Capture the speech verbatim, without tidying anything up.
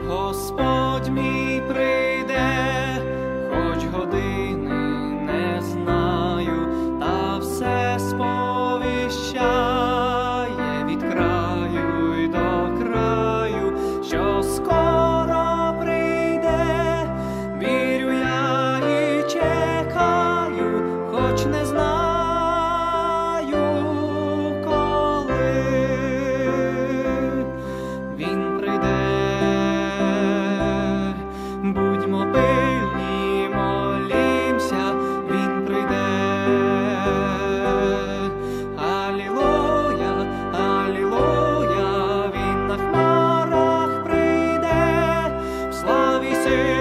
Господь мій прийде, хоч години не знаю, та все сповіщає від краю й до краю, що скоро прийде. Вірю я і чекаю, хоч не знаю, коли він прийде. Будьмо пильні, молімся, він прийде. Алілуя, алілуя, він на хмарах прийде, в славі сил.